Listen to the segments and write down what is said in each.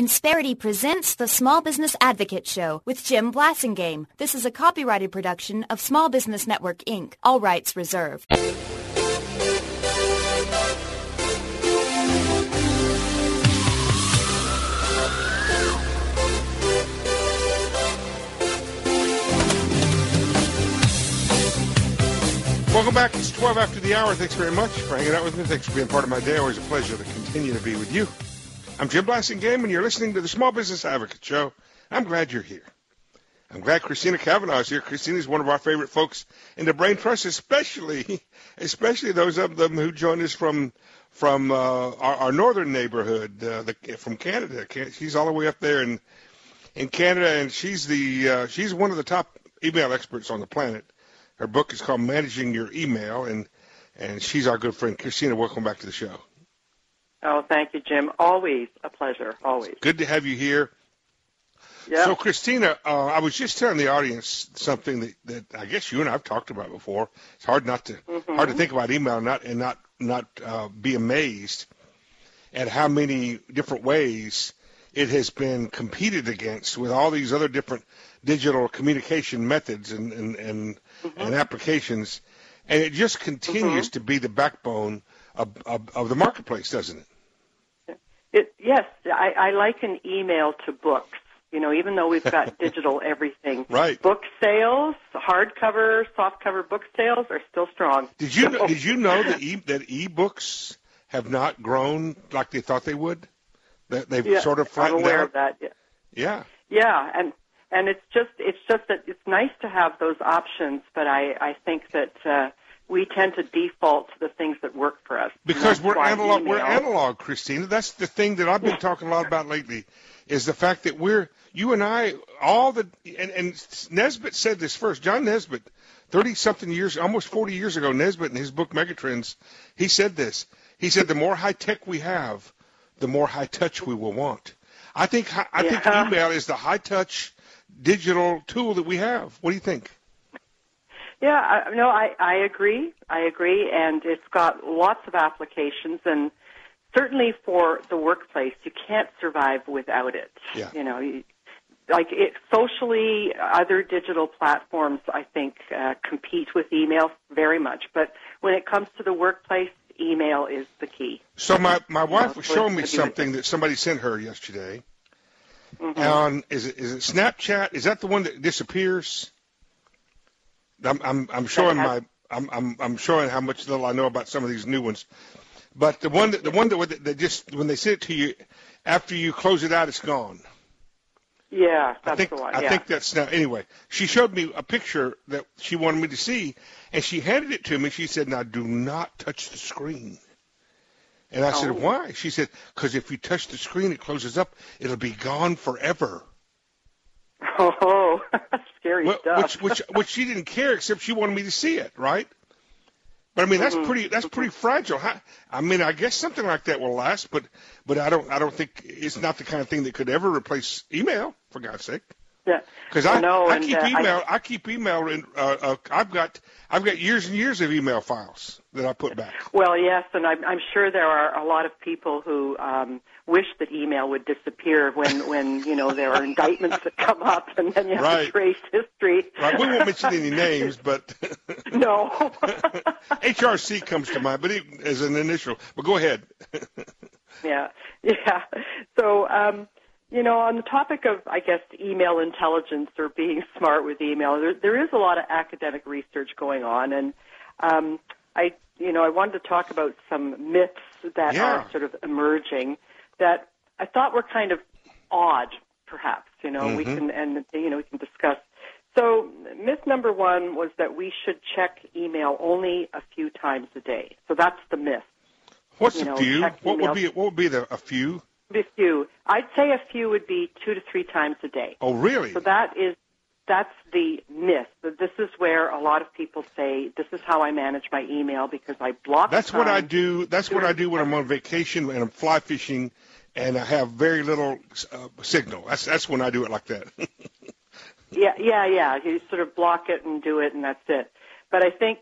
Insperity presents the Small Business Advocate Show with Jim Blasingame. This is a copyrighted production of Small Business Network, Inc. All rights reserved. Welcome back. It's 12 after the hour. Thanks very much for hanging out with me. Thanks for being part of my day. Always a pleasure to continue to be with you. I'm Jim Blasingame, and you're listening to the Small Business Advocate Show. I'm glad you're here. I'm glad Christina Cavanaugh is here. Christina is one of our favorite folks in the Brain Trust, especially those of them who join us from our northern neighborhood, from Canada. She's all the way up there in Canada, and she's one of the top email experts on the planet. Her book is called Managing Your Email, and she's our good friend. Christina, welcome back to the show. Oh, thank you, Jim. Always a pleasure, always. Good to have you here. Yeah. So, Christina, I was just telling the audience something that I guess you and I have talked about before. It's hard to think about email and not be amazed at how many different ways it has been competed against with all these other different digital communication methods and applications, and it just continues to be the backbone of the marketplace, doesn't it? Yes, I liken email to books. You know, even though we've got digital everything, right? Book sales, hardcover, softcover book sales are still strong. Did you know that ebooks have not grown like they thought they would? That they've sort of flattened I'm aware out. of that. Yeah. Yeah, and it's just that it's nice to have those options, but I think that we tend to default to the things that work for us. Because we're analog. We're analog, Christina. That's the thing that I've been talking a lot about lately, is the fact that you and I, and Nesbitt said this first. John Nesbitt, 30-something years, almost 40 years ago, Nesbitt in his book Megatrends, he said this. He said the more high tech we have, the more high touch we will want. I think email is the high touch digital tool that we have. What do you think? Yeah, I agree. And it's got lots of applications, and certainly for the workplace, you can't survive without it. Yeah. You know, socially, other digital platforms, I think, compete with email very much. But when it comes to the workplace, email is the key. So my wife was showing me something that somebody sent her yesterday. And is it Snapchat? Is that the one that disappears? I'm showing I'm showing how much little I know about some of these new ones. But the one that just when they send it to you after you close it out, it's gone. Yeah, that's the one. I think that's now. Anyway, she showed me a picture that she wanted me to see, and she handed it to me. She said, "Now do not touch the screen." And I said, "Why?" She said, "Because if you touch the screen, it closes up. It'll be gone forever." Oh, scary stuff. Which she didn't care, except she wanted me to see it, right? But I mean, that's pretty fragile. I mean, I guess something like that will last, but I don't think it's not the kind of thing that could ever replace email, for God's sake. Yeah. Because I keep email in. I've got years and years of email files that I put back. Well, yes, and I'm sure there are a lot of people who wish that email would disappear when there are indictments that come up, and then you have to trace history. Right. We won't mention any names, but no. HRC comes to mind, but as an initial. But go ahead. Yeah. So. On the topic of, I guess, email intelligence or being smart with email, there is a lot of academic research going on, and I wanted to talk about some myths that are sort of emerging that I thought were kind of odd, perhaps. We can discuss. So, myth number one was that we should check email only a few times a day. So that's the myth. What's a few? What would be a few? A few. I'd say a few would be 2 to 3 times a day. Oh, really? So that's the myth. This is where a lot of people say, this is how I manage my email because I block That's what I do. That's what I do when I'm on vacation and I'm fly fishing and I have very little signal. That's when I do it like that. Yeah. You sort of block it and do it, and that's it. But I think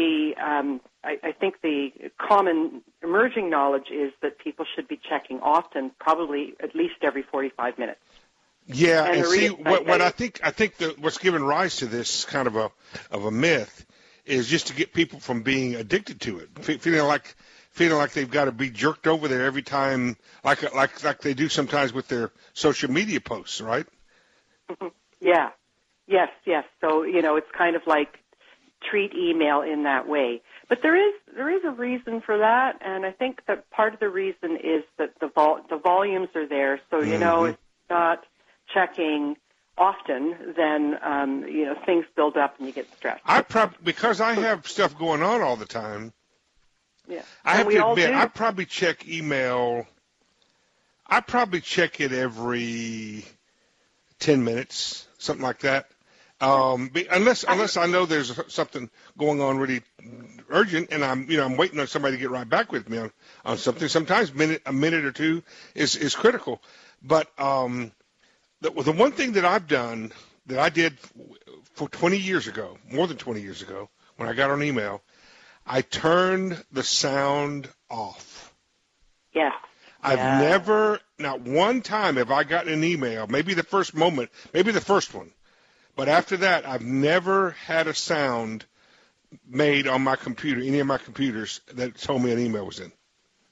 I think the common emerging knowledge is that people should be checking often, probably at least every 45 minutes. Yeah, and see what I think that what's given rise to this kind of a myth is just to get people from being addicted to it, feeling like they've got to be jerked over there every time, like they do sometimes with their social media posts, right? Mm-hmm. Yeah. Yes. So, it's kind of like treat email in that way. But there is a reason for that, and I think that part of the reason is that the volumes are there. So, if you're not checking often, then, things build up and you get stressed. Because I have stuff going on all the time, yeah. I have to admit, I probably check email. I probably check it every 10 minutes, something like that. Unless I know there's something going on really urgent, and I'm waiting on somebody to get right back with me on something. Sometimes a minute or two is critical. But the one thing that I've done that I did for 20 years ago, more than 20 years ago, when I got on email, I turned the sound off. Yeah. I've never, not one time have I gotten an email, maybe the first moment, maybe the first one, but after that, I've never had a sound made on my computer, any of my computers, that told me an email was in.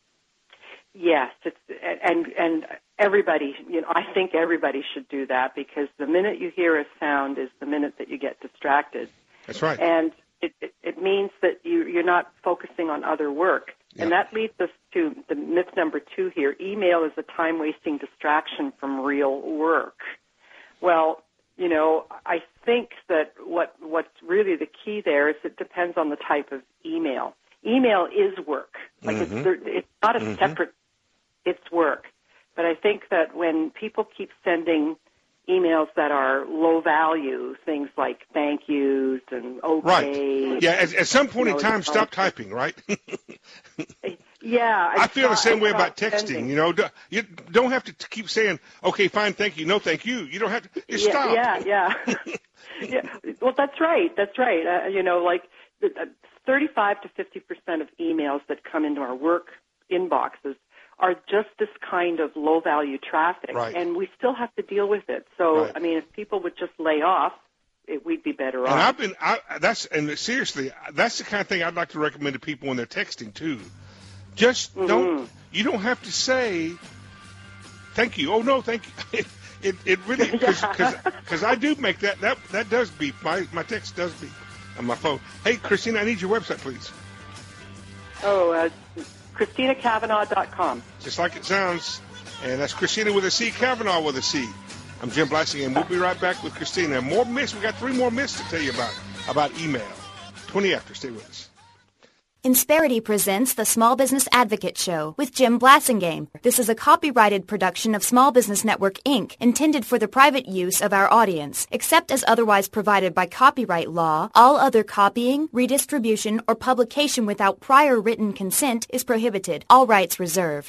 Yes, and everybody, I think everybody should do that, because the minute you hear a sound is the minute that you get distracted. That's right. And it means that you're not focusing on other work. Yeah. And that leads us to the myth number 2 here. Email is a time-wasting distraction from real work. Well, I think that what's really the key there is it depends on the type of email. Email is work. Like it's not a separate, it's work. But I think that when people keep sending emails that are low value, things like thank yous and okay. Right. Yeah, at some point in time, stop typing, right? Yeah. I feel the same way about texting. You don't have to keep saying, okay, fine, thank you, no thank you. You don't have to, stop. Yeah. Yeah. Well, that's right. Like 35 to 50% of emails that come into our work inboxes are just this kind of low-value traffic, right. And we still have to deal with it. So, right. If people would just lay off, we'd be better off. Seriously, that's the kind of thing I'd like to recommend to people when they're texting too. Just you don't have to say thank you. Oh no, thank you. It really, because I do make that does beep. My text does beep on my phone. Hey, Christina, I need your website, please. ChristinaCavanagh.com. Just like it sounds. And that's Christina with a C, Cavanaugh with a C. I'm Jim Blasing, and we'll be right back with Christina. More myths. We got 3 more myths to tell you about email. 20 after. Stay with us. Insperity presents the Small Business Advocate Show with Jim Blasingame. This is a copyrighted production of Small Business Network, Inc., intended for the private use of our audience. Except as otherwise provided by copyright law, all other copying, redistribution, or publication without prior written consent is prohibited. All rights reserved.